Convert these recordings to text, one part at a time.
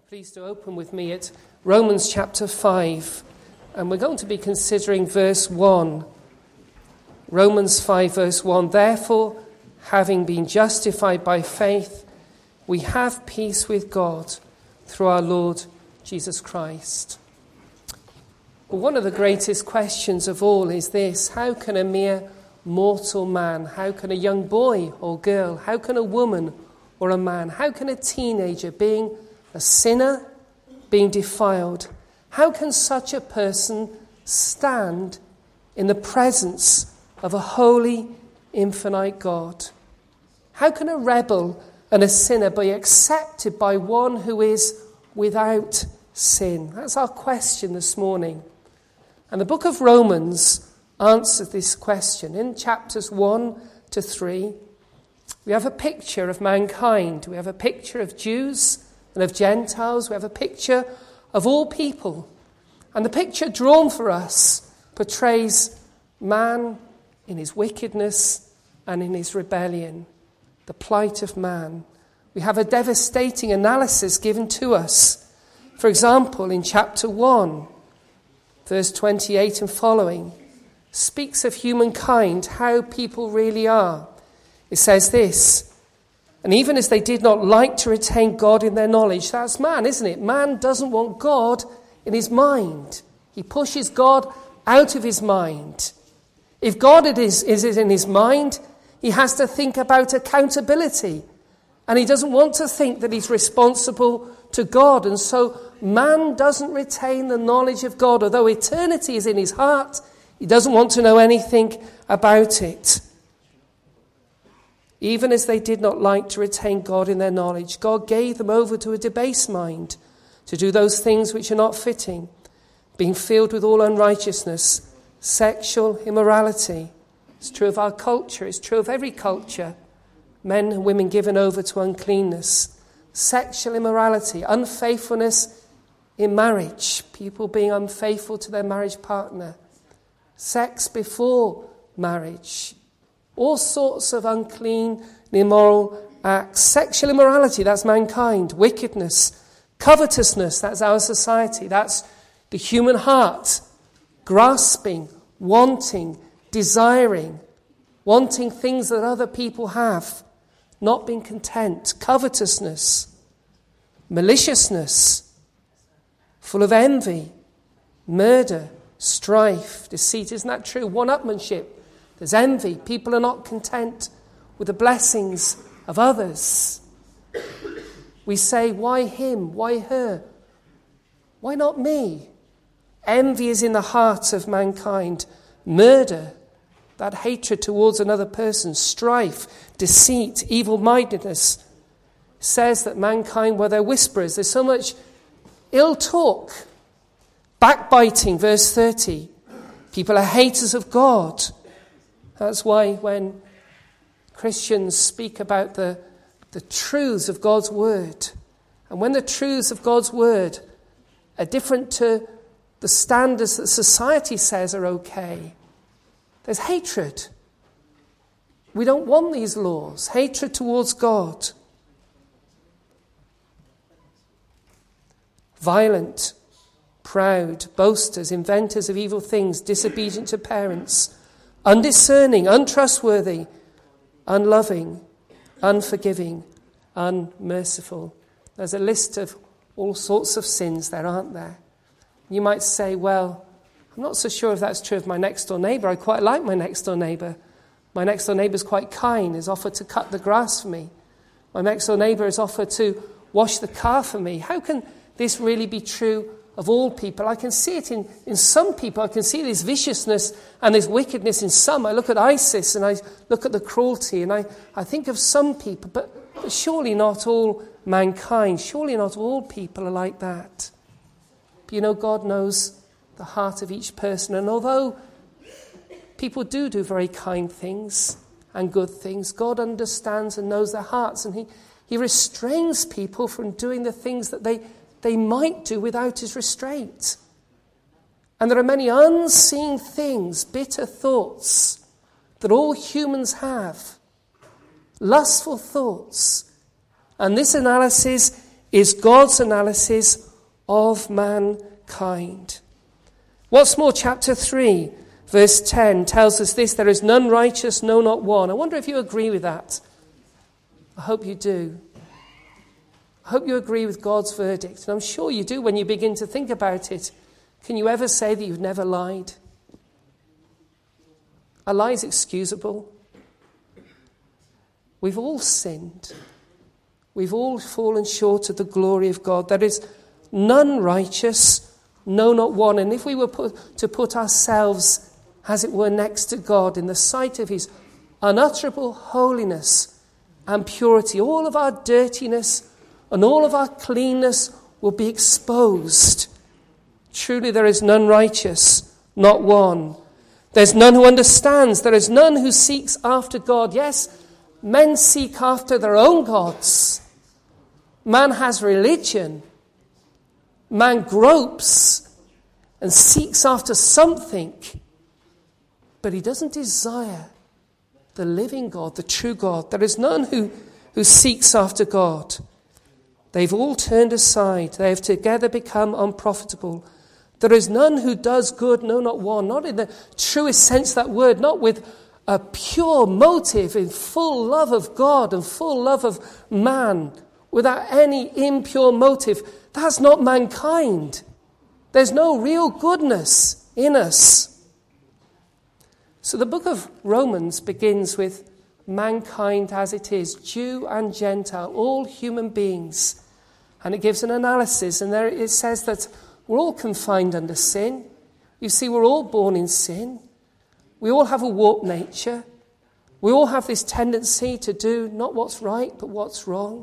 Please do open with me at Romans chapter 5, and we're going to be considering verse 1. Romans 5 verse 1, therefore, having been justified by faith, we have peace with God through our Lord Jesus Christ. Well, one of the greatest questions of all is this: how can a mere mortal man, how can a young boy or girl, how can a woman or a man, how can a teenager, being a sinner, being defiled, how can such a person stand in the presence of a holy, infinite God? How can a rebel and a sinner be accepted by one who is without sin? That's our question this morning. And the book of Romans answers this question. In chapters 1 to 3, we have a picture of mankind. We have a picture of Jews and of Gentiles. We have a picture of all people. And the picture drawn for us portrays man in his wickedness and in his rebellion, the plight of man. We have a devastating analysis given to us. For example, in chapter 1, verse 28 and following, speaks of humankind, how people really are. It says this: and even as they did not like to retain God in their knowledge. That's man, isn't it? Man doesn't want God in his mind. He pushes God out of his mind. If God is in his mind, he has to think about accountability. And he doesn't want to think that he's responsible to God. And so man doesn't retain the knowledge of God. Although eternity is in his heart, he doesn't want to know anything about it. Even as they did not like to retain God in their knowledge, God gave them over to a debased mind to do those things which are not fitting, being filled with all unrighteousness, sexual immorality. It's true of our culture. It's true of every culture. Men and women given over to uncleanness, sexual immorality, unfaithfulness in marriage, people being unfaithful to their marriage partner, sex before marriage, all sorts of unclean and immoral acts. Sexual immorality, that's mankind. Wickedness. Covetousness, that's our society. That's the human heart. Grasping, wanting, desiring, wanting things that other people have. Not being content. Covetousness. Maliciousness. Full of envy. Murder. Strife. Deceit. Isn't that true? One-upmanship. There's envy. People are not content with the blessings of others. We say, why him? Why her? Why not me? Envy is in the heart of mankind. Murder, that hatred towards another person. Strife, deceit, evil-mindedness. Says that mankind were their whisperers. There's so much ill talk. Backbiting, verse 30. People are haters of God. That's why when Christians speak about the truths of God's word, and when the truths of God's word are different to the standards that society says are okay, there's hatred. We don't want these laws. Hatred towards God. Violent, proud, boasters, inventors of evil things, disobedient to parents, undiscerning, untrustworthy, unloving, unforgiving, unmerciful. There's a list of all sorts of sins there, aren't there? You might say, well, I'm not so sure if that's true of my next-door neighbour. I quite like my next-door neighbour. My next-door neighbour's quite kind, has offered to cut the grass for me. My next-door neighbour has offered to wash the car for me. How can this really be true of all people? I can see it in some people. I can see this viciousness and this wickedness in some. I look at ISIS and I look at the cruelty and I think of some people, but surely not all mankind. Surely not all people are like that. But you know, God knows the heart of each person. And although people do very kind things and good things, God understands and knows their hearts. And he restrains people from doing the things that they might do without his restraint. And there are many unseen things, bitter thoughts that all humans have. Lustful thoughts. And this analysis is God's analysis of mankind. What's more, chapter 3, verse 10 tells us this: there is none righteous, no, not one. I wonder if you agree with that. I hope you do. I hope you agree with God's verdict. And I'm sure you do when you begin to think about it. Can you ever say that you've never lied? Are lies excusable? We've all sinned. We've all fallen short of the glory of God. There is none righteous, no, not one. And if we were to put ourselves, as it were, next to God in the sight of his unutterable holiness and purity, all of our dirtiness and all of our cleanness will be exposed. Truly there is none righteous, not one. There's none who understands. There is none who seeks after God. Yes, men seek after their own gods. Man has religion. Man gropes and seeks after something. But he doesn't desire the living God, the true God. There is none who seeks after God. They've all turned aside. They have together become unprofitable. There is none who does good, no, not one. Not in the truest sense of that word, not with a pure motive, in full love of God and full love of man, without any impure motive. That's not mankind. There's no real goodness in us. So the book of Romans begins with mankind as it is, Jew and Gentile, all human beings. And it gives an analysis, and there it says that we're all confined under sin. You see, we're all born in sin. We all have a warped nature. We all have this tendency to do not what's right, but what's wrong.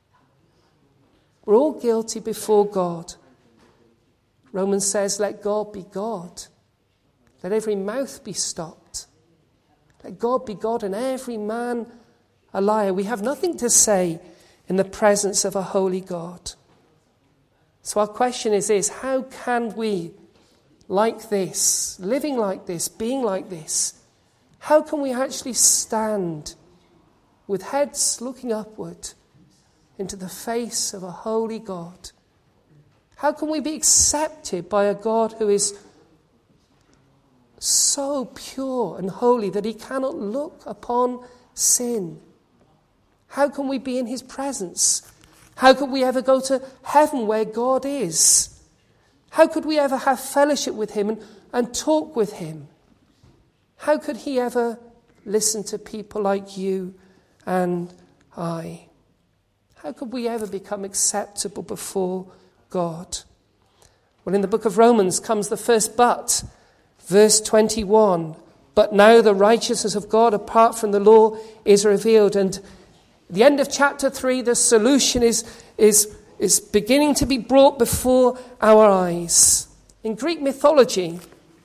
We're all guilty before God. Romans says, let God be God. Let every mouth be stopped. Let God be God and every man a liar. We have nothing to say in the presence of a holy God. So our question is this: how can we, like this, living like this, being like this, how can we actually stand with heads looking upward into the face of a holy God? How can we be accepted by a God who is so pure and holy that he cannot look upon sin? How can we be in his presence? How could we ever go to heaven where God is? How could we ever have fellowship with him and talk with him? How could he ever listen to people like you and I? How could we ever become acceptable before God? Well, in the book of Romans comes the first but. Verse 21, but now the righteousness of God apart from the law is revealed. And at the end of chapter 3, the solution is beginning to be brought before our eyes. In Greek mythology,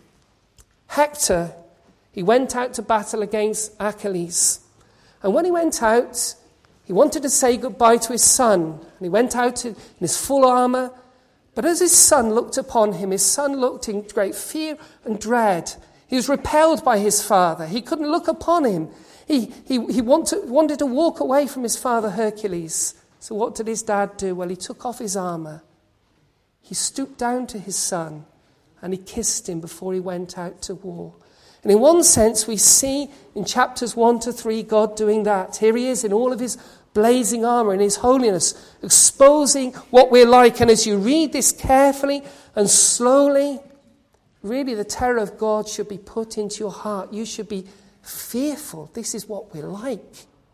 Hector, he went out to battle against Achilles. And when he went out, he wanted to say goodbye to his son. And he went out in his full armor. But as his son looked upon him, his son looked in great fear and dread. He was repelled by his father. He couldn't look upon him. He wanted to walk away from his father Hercules. So what did his dad do? Well, he took off his armor. He stooped down to his son and he kissed him before he went out to war. And in one sense, we see in chapters 1 to 3 God doing that. Here he is in all of his blazing armor in his holiness, exposing what we're like. And as you read this carefully and slowly, really the terror of God should be put into your heart. You should be fearful. This is what we're like.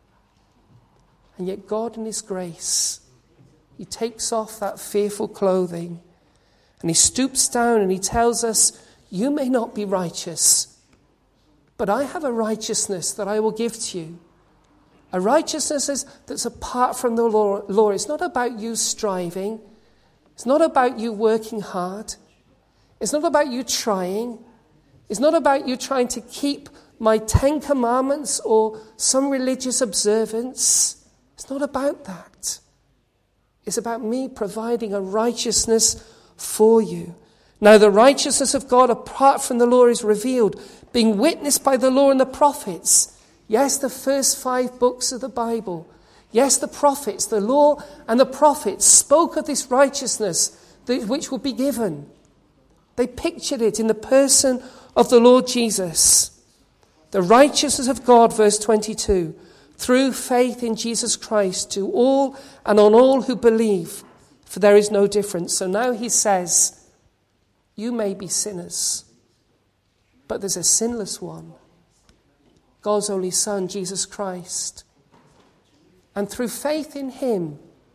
And yet God in his grace, he takes off that fearful clothing and he stoops down and he tells us, you may not be righteous, but I have a righteousness that I will give to you. A righteousness that's apart from the law. It's not about you striving. It's not about you working hard. It's not about you trying. It's not about you trying to keep my 10 commandments or some religious observance. It's not about that. It's about me providing a righteousness for you. Now the righteousness of God apart from the law is revealed, being witnessed by the law and the prophets. Yes, the first 5 books of the Bible. Yes, the prophets, the law and the prophets spoke of this righteousness which would be given. They pictured it in the person of the Lord Jesus. The righteousness of God, verse 22, through faith in Jesus Christ to all and on all who believe, for there is no difference. So now he says, you may be sinners, but there's a sinless one, God's only Son, Jesus Christ. And through faith in him,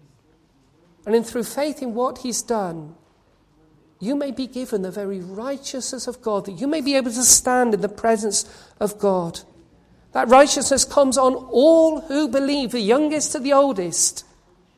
and through faith in what he's done, you may be given the very righteousness of God, that you may be able to stand in the presence of God. That righteousness comes on all who believe, the youngest to the oldest.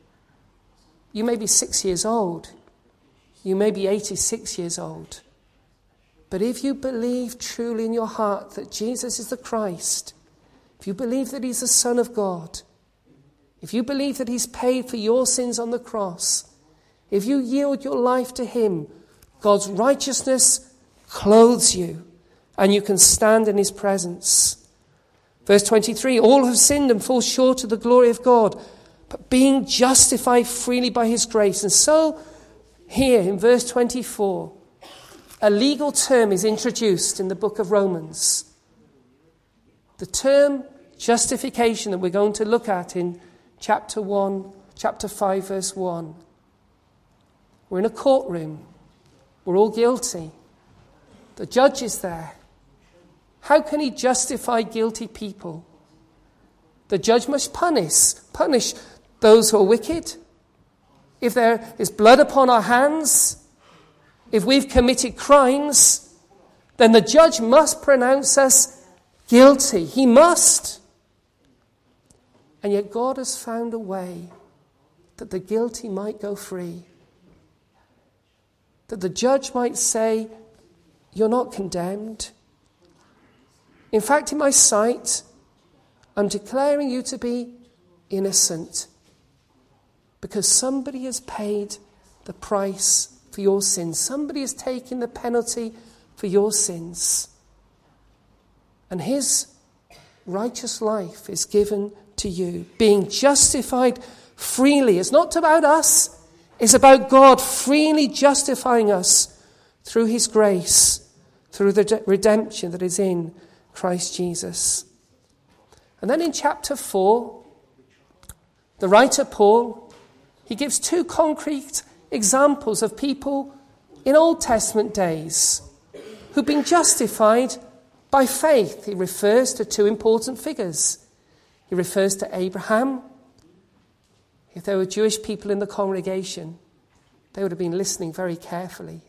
You may be 6 years old. You may be 86 years old. But if you believe truly in your heart that Jesus is the Christ, if you believe that he's the Son of God, if you believe that he's paid for your sins on the cross, if you yield your life to him, God's righteousness clothes you and you can stand in his presence. Verse 23, all have sinned and fall short of the glory of God, but being justified freely by his grace. And so here in verse 24, a legal term is introduced in the book of Romans. The term justification that we're going to look at in chapter 5, verse 1. We're in a courtroom. We're all guilty. The judge is there. How can he justify guilty people? The judge must punish those who are wicked. If there is blood upon our hands, if we've committed crimes, then the judge must pronounce us guilty. He must. And yet God has found a way that the guilty might go free. That the judge might say, you're not condemned. In fact, in my sight, I'm declaring you to be innocent. Because somebody has paid the price for your sins. Somebody has taken the penalty for your sins. And his righteous life is given to you. Being justified freely. It's not about us. It's about God freely justifying us through his grace, through the redemption that is in Christ Jesus. And then in chapter 4, the writer Paul, he gives two concrete examples of people in Old Testament days who've been justified by faith. He refers to two important figures. He refers to Abraham. If there were Jewish people in the congregation, they would have been listening very carefully.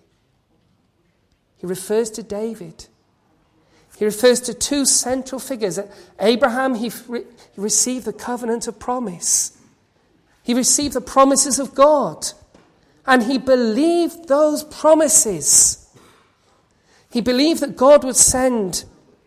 He refers to David. He refers to two central figures. Abraham, he received the covenant of promise. He received the promises of God. And he believed those promises. He believed that God would send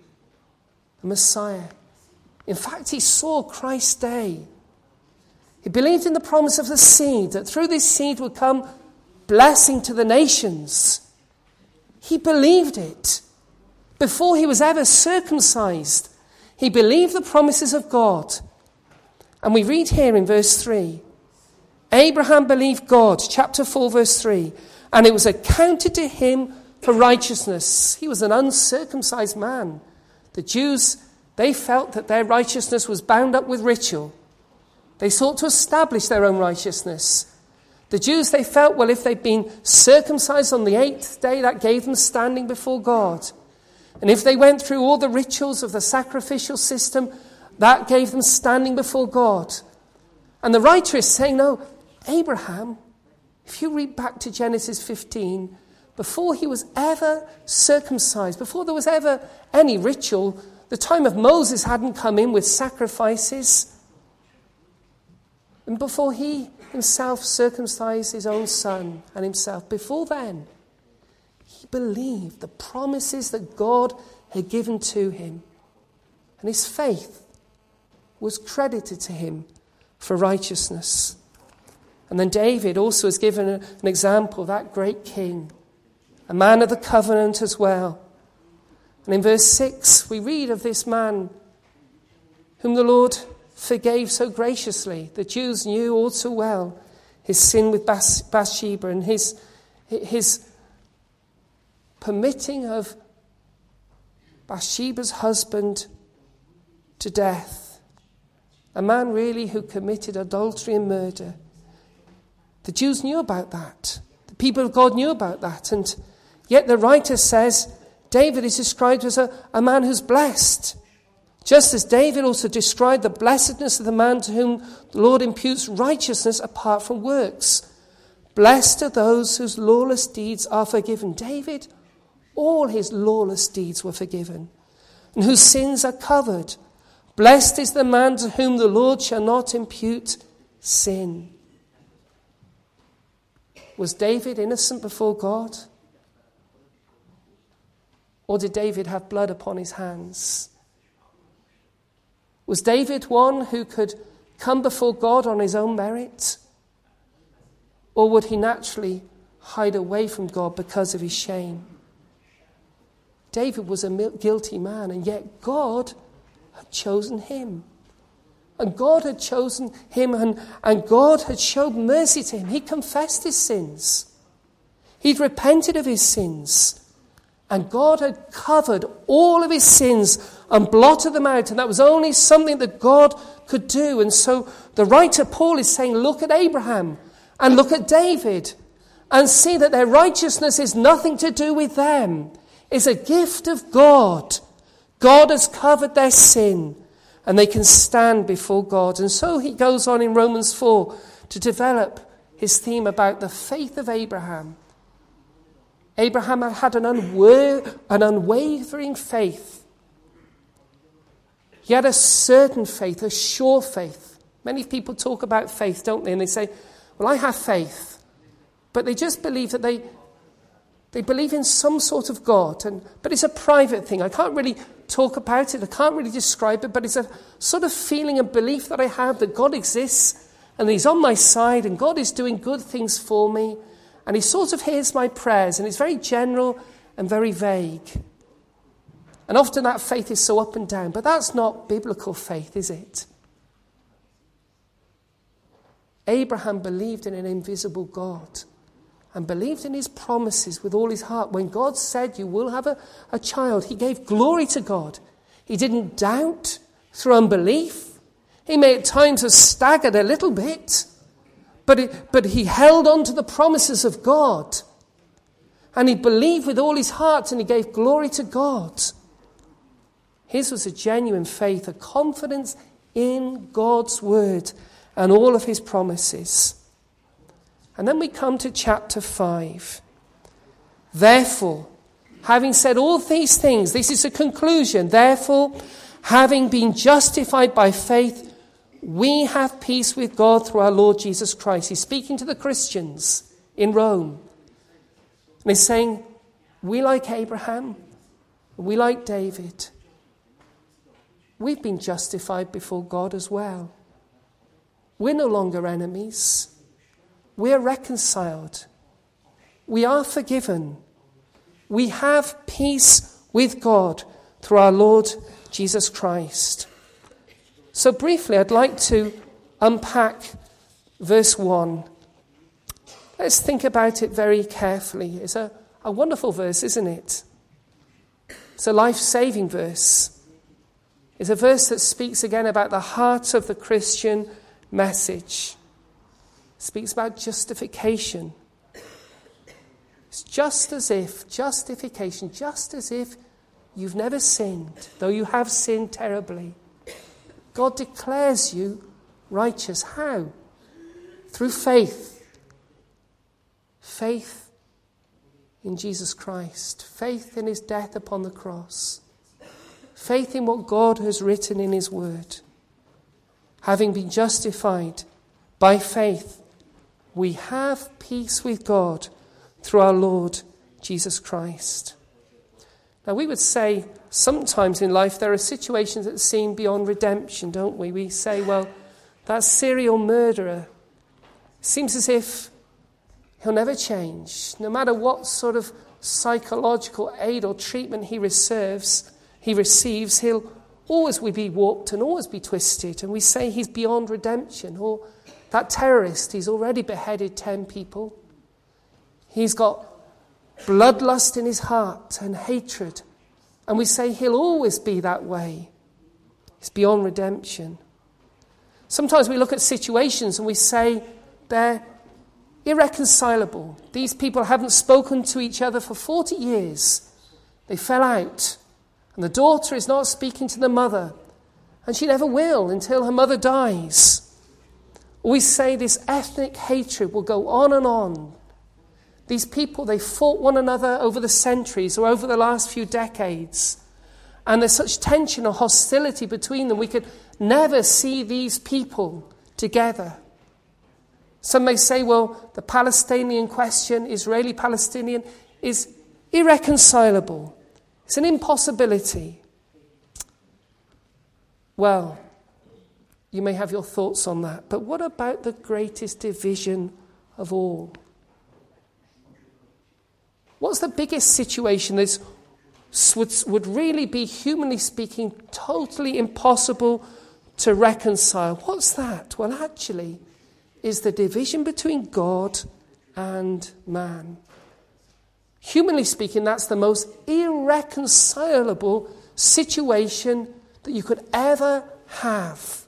a Messiah. In fact, he saw Christ's day. He believed in the promise of the seed, that through this seed would come blessing to the nations. He believed it. Before he was ever circumcised, he believed the promises of God. And we read here in verse 3, Abraham believed God, chapter 4, verse 3, and it was accounted to him for righteousness. He was an uncircumcised man. The Jews, they felt that their righteousness was bound up with ritual. They sought to establish their own righteousness. The Jews, they felt, well, if they'd been circumcised on the 8th day, that gave them standing before God. And if they went through all the rituals of the sacrificial system, that gave them standing before God. And the writer is saying, no, Abraham, if you read back to Genesis 15, before he was ever circumcised, before there was ever any ritual, the time of Moses hadn't come in with sacrifices. And before he himself circumcised his own son and himself, before then, he believed the promises that God had given to him. And his faith was credited to him for righteousness. And then David also is given an example of that great king, a man of the covenant as well. And in verse 6, we read of this man whom the Lord forgave so graciously. The Jews knew all too well his sin with Bathsheba and his permitting of Bathsheba's husband to death. A man really who committed adultery and murder. The Jews knew about that. The people of God knew about that. And yet the writer says David is described as a man who's blessed. Just as David also described the blessedness of the man to whom the Lord imputes righteousness apart from works. Blessed are those whose lawless deeds are forgiven. David, all his lawless deeds were forgiven, and whose sins are covered. Blessed is the man to whom the Lord shall not impute sin. Was David innocent before God? Or did David have blood upon his hands? Was David one who could come before God on his own merit? Or would he naturally hide away from God because of his shame? David was a guilty man, and yet God had chosen him. And God had chosen him, and God had showed mercy to him. He confessed his sins. He'd repented of his sins. And God had covered all of his sins and blotted them out. And that was only something that God could do. And so the writer Paul is saying, look at Abraham and look at David and see that their righteousness is nothing to do with them. It's a gift of God. God has covered their sin and they can stand before God. And so he goes on in Romans 4 to develop his theme about the faith of Abraham. Abraham had an unwavering faith. He had a certain faith, a sure faith. Many people talk about faith, don't they? And they say, well, I have faith. But they just believe that they believe in some sort of God. But it's a private thing. I can't really talk about it. I can't really describe it. But it's a sort of feeling and belief that I have that God exists and he's on my side and God is doing good things for me. And he sort of hears my prayers, and it's very general and very vague. And often that faith is so up and down, but that's not biblical faith, is it? Abraham believed in an invisible God and believed in his promises with all his heart. When God said, you will have a child, he gave glory to God. He didn't doubt through unbelief. He may at times have staggered a little bit, but he held on to the promises of God. And he believed with all his heart and he gave glory to God. His was a genuine faith, a confidence in God's word and all of his promises. And then we come to chapter 5. Therefore, having said all these things, this is a conclusion. Therefore, having been justified by faith, we have peace with God through our Lord Jesus Christ. He's speaking to the Christians in Rome. And he's saying, we like Abraham, we like David. We've been justified before God as well. We're no longer enemies. We're reconciled. We are forgiven. We have peace with God through our Lord Jesus Christ. So briefly, I'd like to unpack verse 1. Let's think about it very carefully. It's a wonderful verse, isn't it? It's a life-saving verse. It's a verse that speaks again about the heart of the Christian message. It speaks about justification. It's just as if you've never sinned, though you have sinned terribly. God declares you righteous. How? Through faith. Faith in Jesus Christ. Faith in his death upon the cross. Faith in what God has written in his word. Having been justified by faith, we have peace with God through our Lord Jesus Christ. Now we would say sometimes in life there are situations that seem beyond redemption, don't we? We say, well, that serial murderer, seems as if he'll never change. No matter what sort of psychological aid or treatment he receives, he'll always be warped and always be twisted. And we say he's beyond redemption. Or that terrorist, he's already beheaded 10 people. He's got bloodlust in his heart and hatred. And we say he'll always be that way. He's beyond redemption. Sometimes we look at situations and we say they're irreconcilable. These people haven't spoken to each other for 40 years. They fell out. And the daughter is not speaking to the mother. And she never will until her mother dies. We say this ethnic hatred will go on and on. These people, they fought one another over the centuries or over the last few decades. And there's such tension or hostility between them. We could never see these people together. Some may say, well, the Palestinian question, Israeli-Palestinian, is irreconcilable. It's an impossibility. Well, you may have your thoughts on that. But what about the greatest division of all? What's the biggest situation that would really be, humanly speaking, totally impossible to reconcile? What's that? Well, actually, is the division between God and man. Humanly speaking, that's the most irreconcilable situation that you could ever have.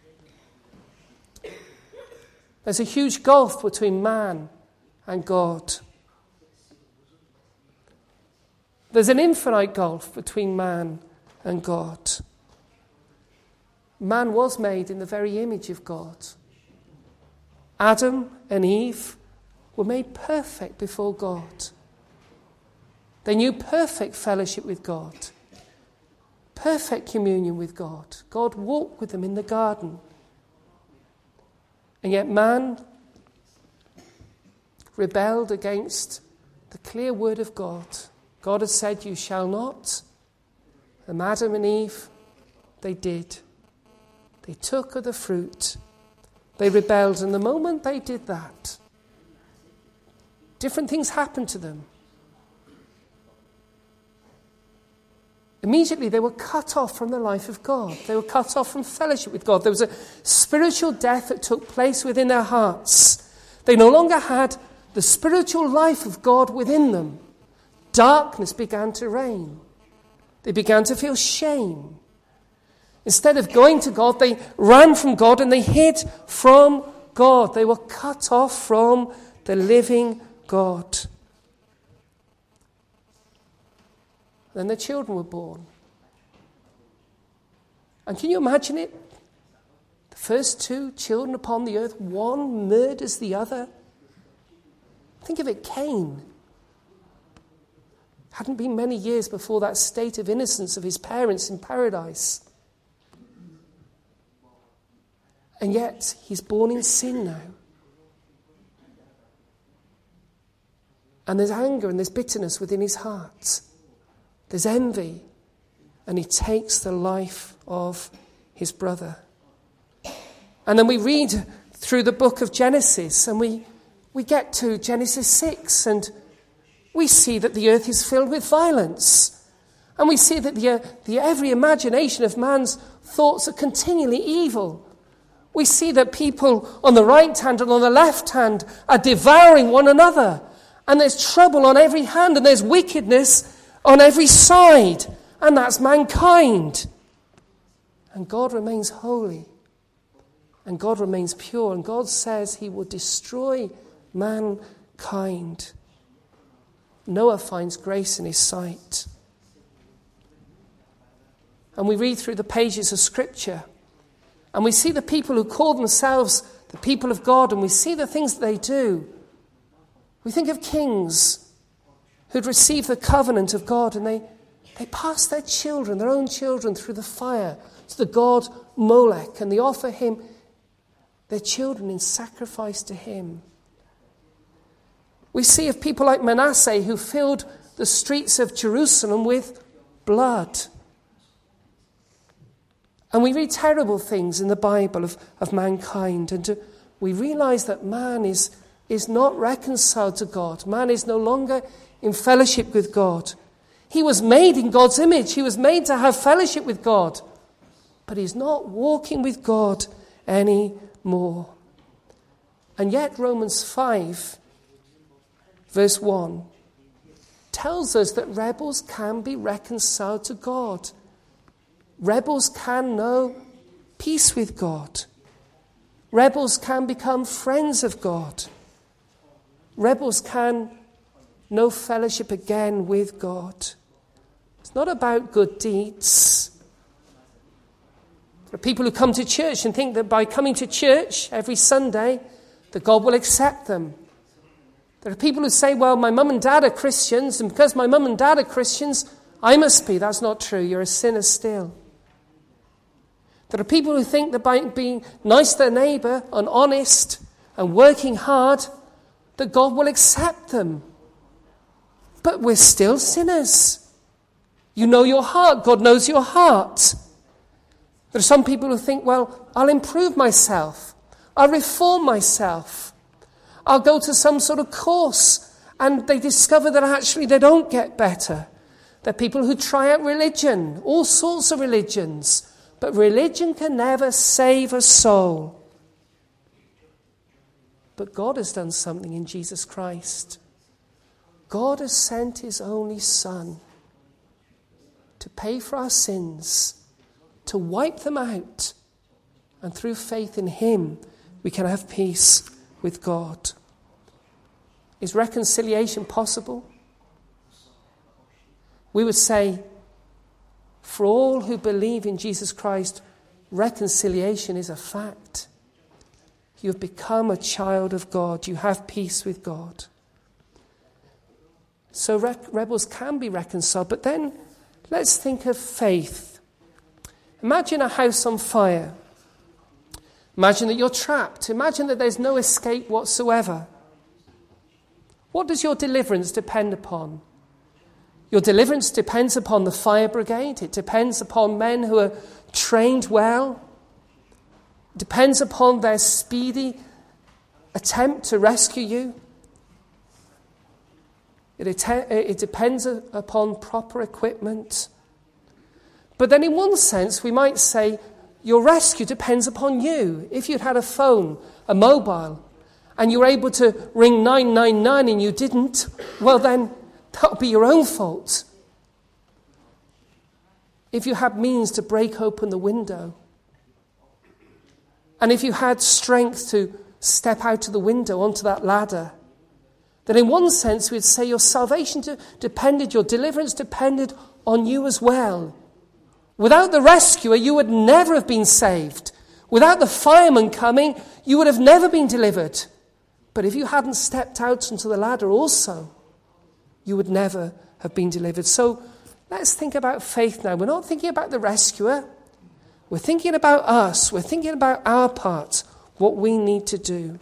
There's a huge gulf between man and God. There's an infinite gulf between man and God. Man was made in the very image of God. Adam and Eve were made perfect before God. They knew perfect fellowship with God, perfect communion with God. God walked with them in the garden. And yet man rebelled against the clear word of God. God had said, you shall not. And Adam and Eve, they did. They took of the fruit. They rebelled. And the moment they did that, different things happened to them. Immediately they were cut off from the life of God. They were cut off from fellowship with God. There was a spiritual death that took place within their hearts. They no longer had the spiritual life of God within them. Darkness began to reign. They began to feel shame. Instead of going to God, they ran from God and they hid from God. They were cut off from the living God. Then their children were born. And can you imagine it? The first 2 children upon the earth, one murders the other. Think of it, Cain. Hadn't been many years before that state of innocence of his parents in paradise. And yet, he's born in sin now. And there's anger and there's bitterness within his heart. There's envy. And he takes the life of his brother. And then we read through the book of Genesis, and we get to Genesis 6, and we see that the earth is filled with violence. And we see that the every imagination of man's thoughts are continually evil. We see that people on the right hand and on the left hand are devouring one another. And there's trouble on every hand, and there's wickedness on every side. And that's mankind. And God remains holy. And God remains pure. And God says he will destroy mankind. Noah finds grace in his sight. And we read through the pages of Scripture, and we see the people who call themselves the people of God, and we see the things that they do. We think of kings who'd received the covenant of God, and they pass their children, their own children, through the fire to the god Molech, and they offer him their children in sacrifice to him. We see of people like Manasseh who filled the streets of Jerusalem with blood. And we read terrible things in the Bible of mankind. And we realize that man is not reconciled to God. Man is no longer in fellowship with God. He was made in God's image. He was made to have fellowship with God. but he's not walking with God anymore. And yet Romans 5, verse 1, tells us that rebels can be reconciled to God. Rebels can know peace with God. Rebels can become friends of God. Rebels can know fellowship again with God. It's not about good deeds. There are people who come to church and think that by coming to church every Sunday, that God will accept them. There are people who say, well, my mum and dad are Christians, and because my mum and dad are Christians, I must be. That's not true. You're a sinner still. There are people who think that by being nice to their neighbour and honest and working hard, that God will accept them. But we're still sinners. You know your heart. God knows your heart. There are some people who think, well, I'll improve myself. I'll reform myself. I'll go to some sort of course, and they discover that actually they don't get better. There are people who try out religion, all sorts of religions, but religion can never save a soul. But God has done something in Jesus Christ. God has sent his only Son to pay for our sins, to wipe them out, and through faith in him, we can have peace with God. Is reconciliation possible? We would say, for all who believe in Jesus Christ, reconciliation is a fact. You have become a child of God. You have peace with God. So rebels can be reconciled. But then let's think of faith. Imagine a house on fire. Imagine that you're trapped. Imagine that there's no escape whatsoever. What does your deliverance depend upon? Your deliverance depends upon the fire brigade. It depends upon men who are trained well. It depends upon their speedy attempt to rescue you. It depends upon proper equipment. But then in one sense, we might say, your rescue depends upon you. If you'd had a phone, a mobile, and you were able to ring 999 and you didn't, well then, that would be your own fault. If you had means to break open the window, and if you had strength to step out of the window onto that ladder, then in one sense we'd say your salvation depended, your deliverance depended on you as well. Without the rescuer, you would never have been saved. Without the fireman coming, you would have never been delivered. But if you hadn't stepped out onto the ladder also, you would never have been delivered. So let's think about faith now. We're not thinking about the rescuer. We're thinking about us. We're thinking about our part, what we need to do.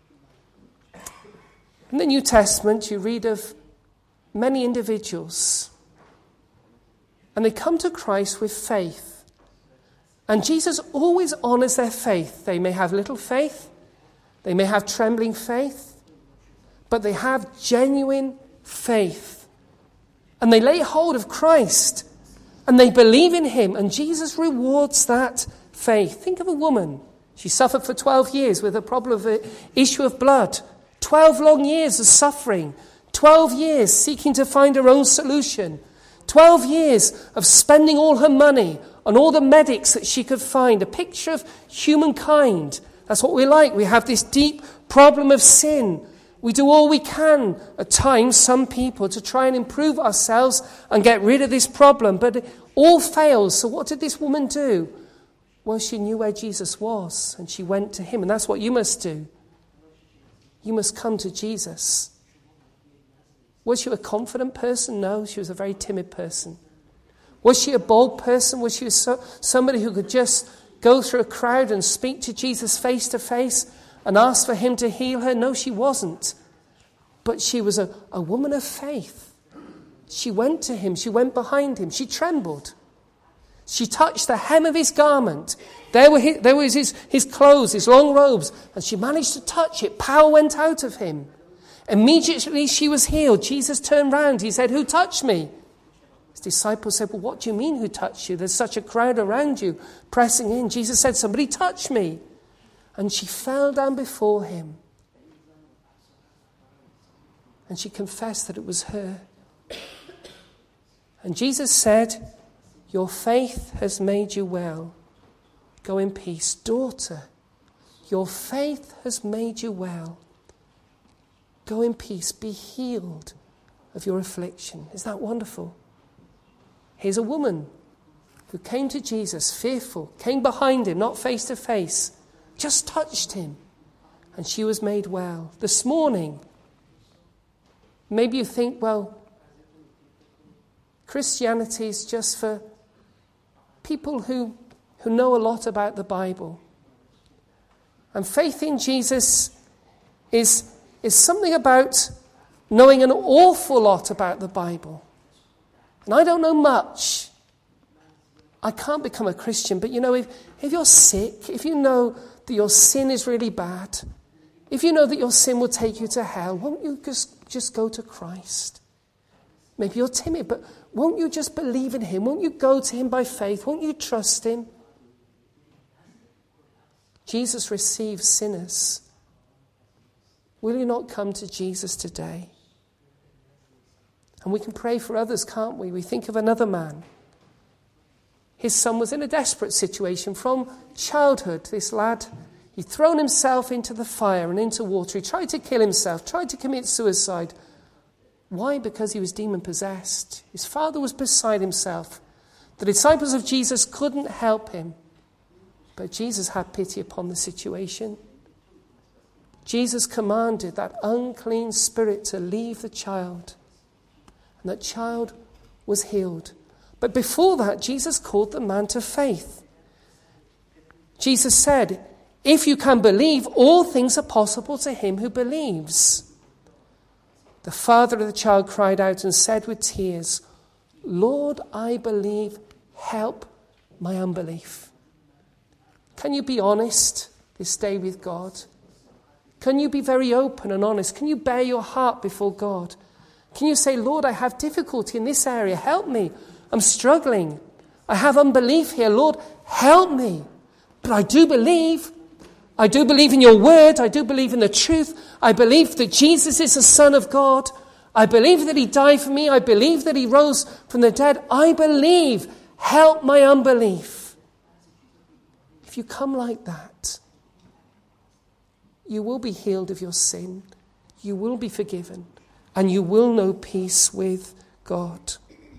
In the New Testament, you read of many individuals, and they come to Christ with faith. And Jesus always honors their faith. They may have little faith, they may have trembling faith, but they have genuine faith. And they lay hold of Christ, and they believe in him, and Jesus rewards that faith. Think of a woman. She suffered for 12 years with a problem of an issue of blood. 12 long years of suffering. 12 years seeking to find her own solution. 12 years of spending all her money on all the medics that she could find. A picture of humankind. That's what we're like. We have this deep problem of sin. We do all we can at times, some people, to try and improve ourselves and get rid of this problem. But it all fails. So what did this woman do? Well, she knew where Jesus was and she went to him. And that's what you must do. You must come to Jesus. Was she a confident person? No, she was a very timid person. Was she a bold person? Was she somebody who could just go through a crowd and speak to Jesus face to face and ask for him to heal her? No, she wasn't. But she was a woman of faith. She went to him. She went behind him. She trembled. She touched the hem of his garment. There was his clothes, his long robes, and she managed to touch it. Power went out of him. Immediately she was healed. Jesus turned round. He said, "Who touched me?" disciples said, well, what do you mean who touched you? There's such a crowd around you pressing in. Jesus said, somebody touched me. And she fell down before him. And she confessed that it was her. And Jesus said, your faith has made you well. Go in peace. Daughter, your faith has made you well. Go in peace. Be healed of your affliction. Is that wonderful? Here's a woman who came to Jesus fearful, came behind him, not face to face, just touched him, and she was made well. This morning, maybe you think, well, Christianity is just for people who know a lot about the Bible. And faith in Jesus is something about knowing an awful lot about the Bible. And I don't know much. I can't become a Christian. But if you're sick, if you know that your sin is really bad, if you know that your sin will take you to hell, won't you just go to Christ? Maybe you're timid, but won't you just believe in him? Won't you go to him by faith? Won't you trust him? Jesus receives sinners. Will you not come to Jesus today? And we can pray for others, can't we? We think of another man. His son was in a desperate situation from childhood. This lad, he'd thrown himself into the fire and into water. He tried to kill himself, tried to commit suicide. Why? Because he was demon-possessed. His father was beside himself. The disciples of Jesus couldn't help him. But Jesus had pity upon the situation. Jesus commanded that unclean spirit to leave the child. And that child was healed. But before that, Jesus called the man to faith. Jesus said, if you can believe, all things are possible to him who believes. The father of the child cried out and said with tears, Lord, I believe, help my unbelief. Can you be honest this day with God? Can you be very open and honest? Can you bare your heart before God? Can you say, Lord, I have difficulty in this area. Help me. I'm struggling. I have unbelief here. Lord, help me. But I do believe. I do believe in your word. I do believe in the truth. I believe that Jesus is the Son of God. I believe that he died for me. I believe that he rose from the dead. I believe. Help my unbelief. If you come like that, you will be healed of your sin. You will be forgiven. And you will know peace with God.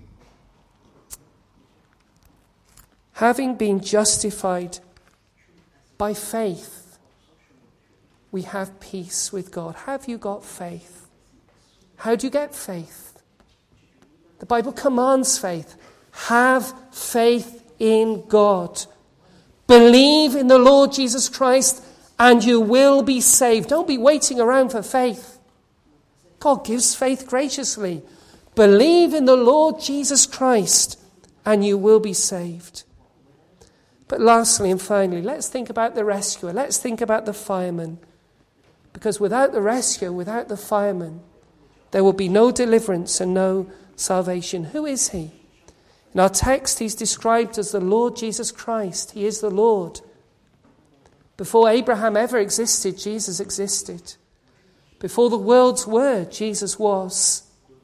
Having been justified by faith, we have peace with God. Have you got faith? How do you get faith? The Bible commands faith. Have faith in God. Believe in the Lord Jesus Christ and you will be saved. Don't be waiting around for faith. God gives faith graciously. Believe in the Lord Jesus Christ and you will be saved. But lastly and finally, let's think about the rescuer. Let's think about the fireman. Because without the rescuer, without the fireman, there will be no deliverance and no salvation. Who is he? In our text, he's described as the Lord Jesus Christ. He is the Lord. Before Abraham ever existed, Jesus existed. Before the worlds were, Jesus was.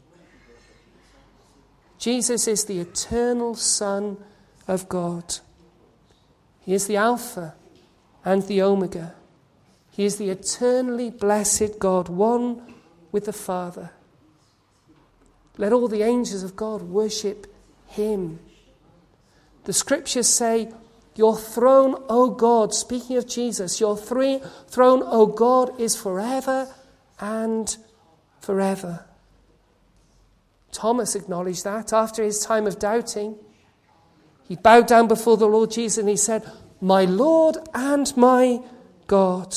Jesus is the eternal Son of God. He is the Alpha and the Omega. He is the eternally blessed God, one with the Father. Let all the angels of God worship him. The scriptures say, your throne, O God, speaking of Jesus, your throne, O God, is forever and forever. Thomas acknowledged that after his time of doubting. He bowed down before the Lord Jesus and he said, my Lord and my God.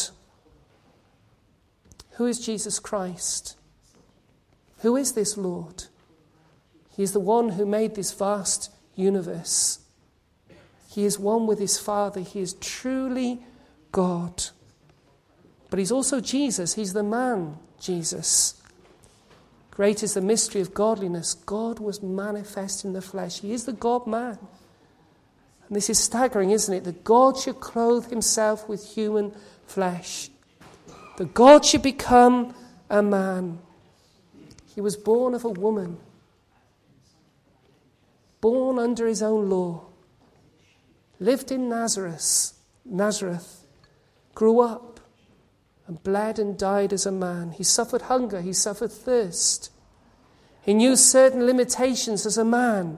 Who is Jesus Christ? Who is this Lord? He is the one who made this vast universe. He is one with his Father. He is truly God. But he's also Jesus. He's the man, Jesus. Great is the mystery of godliness. God was manifest in the flesh. He is the God-man. And this is staggering, isn't it? That God should clothe himself with human flesh. That God should become a man. He was born of a woman. Born under his own law. Lived in Nazareth. Grew up and bled and died as a man. He suffered hunger. He suffered thirst. He knew certain limitations as a man.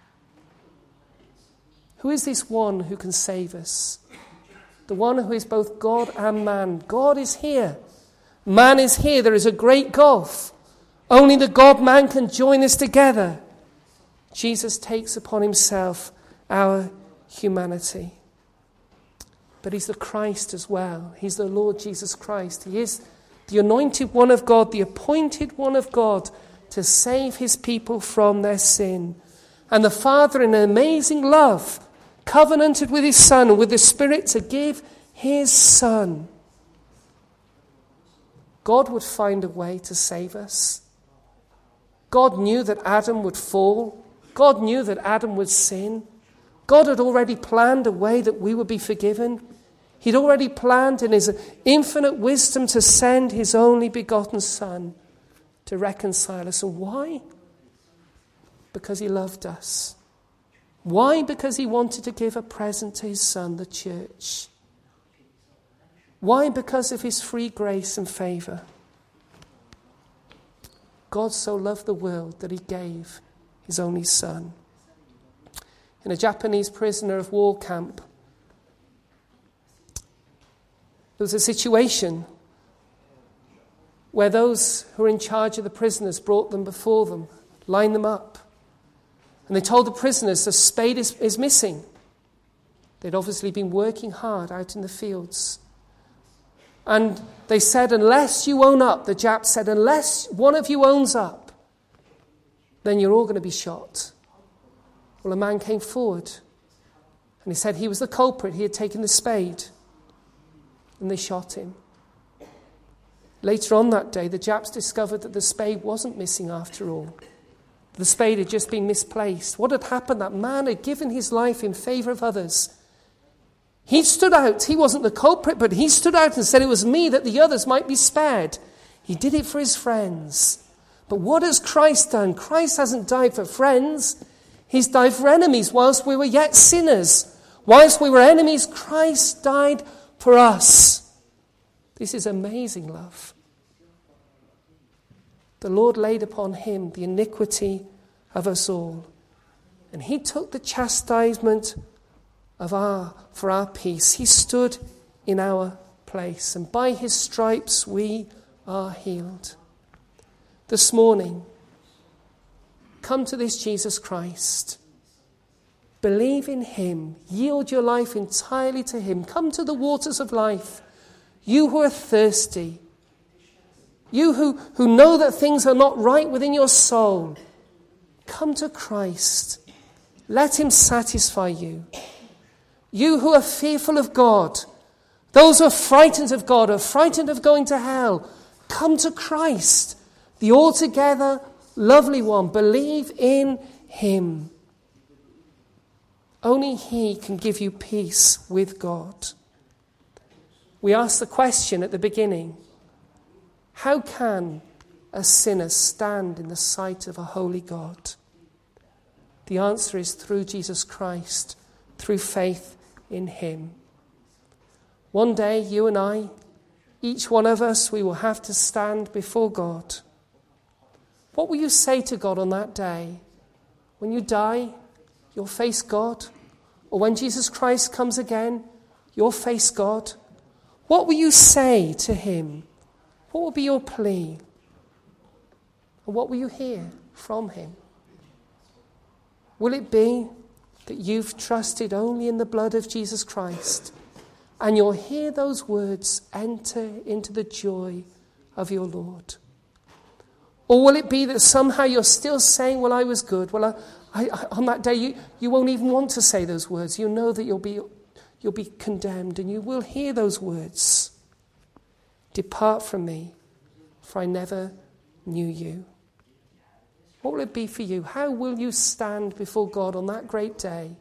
Who is this one who can save us? The one who is both God and man. God is here. Man is here. There is a great gulf. Only the God-man can join us together. Jesus takes upon himself our humanity. But he's the Christ as well. He's the Lord Jesus Christ. He is the anointed one of God, the appointed one of God to save his people from their sin. And the Father, in amazing love, covenanted with his Son and with the Spirit to give his Son. God would find a way to save us. God knew that Adam would fall. God knew that Adam would sin. God had already planned a way that we would be forgiven. He'd already planned in his infinite wisdom to send his only begotten Son to reconcile us. And why? Because he loved us. Why? Because he wanted to give a present to his Son, the church. Why? Because of his free grace and favour. God so loved the world that he gave his only Son. In a Japanese prisoner of war camp, there was a situation where those who were in charge of the prisoners brought them before them, lined them up. And they told the prisoners the spade is missing. They'd obviously been working hard out in the fields. And they said, unless you own up, the Japs said, unless one of you owns up, then you're all going to be shot. Well, a man came forward and he said he was the culprit. He had taken the spade. And they shot him. Later on that day, the Japs discovered that the spade wasn't missing after all. The spade had just been misplaced. What had happened? That man had given his life in favour of others. He stood out. He wasn't the culprit, but he stood out and said it was me that the others might be spared. He did it for his friends. But what has Christ done? Christ hasn't died for friends. He's died for enemies whilst we were yet sinners. Whilst we were enemies, Christ died for us. This is amazing love. The Lord laid upon him the iniquity of us all. And he took the chastisement for our peace. He stood in our place. And by his stripes we are healed. This morning, come to this Jesus Christ. Believe in him. Yield your life entirely to him. Come to the waters of life. You who are thirsty. You who know that things are not right within your soul. Come to Christ. Let him satisfy you. You who are fearful of God. Those who are frightened of God, are frightened of going to hell. Come to Christ, the altogether lovely one. Believe in him. Only he can give you peace with God. We asked the question at the beginning, how can a sinner stand in the sight of a holy God? The answer is through Jesus Christ, through faith in him. One day, you and I, each one of us, we will have to stand before God. What will you say to God on that day? When you die, you'll face God. Or when Jesus Christ comes again, you'll face God. What will you say to him? What will be your plea? And what will you hear from him? Will it be that you've trusted only in the blood of Jesus Christ, and you'll hear those words, enter into the joy of your Lord? Or will it be that somehow you're still saying, well, I was good. Well, on that day, you won't even want to say those words. You know that you'll be condemned, and you will hear those words. Depart from me, for I never knew you. What will it be for you? How will you stand before God on that great day?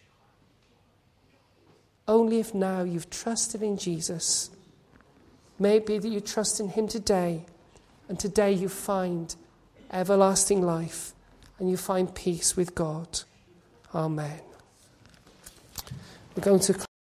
Only if now you've trusted in Jesus. May it be that you trust in him today, and today you find everlasting life and you find peace with God. Amen. We're going to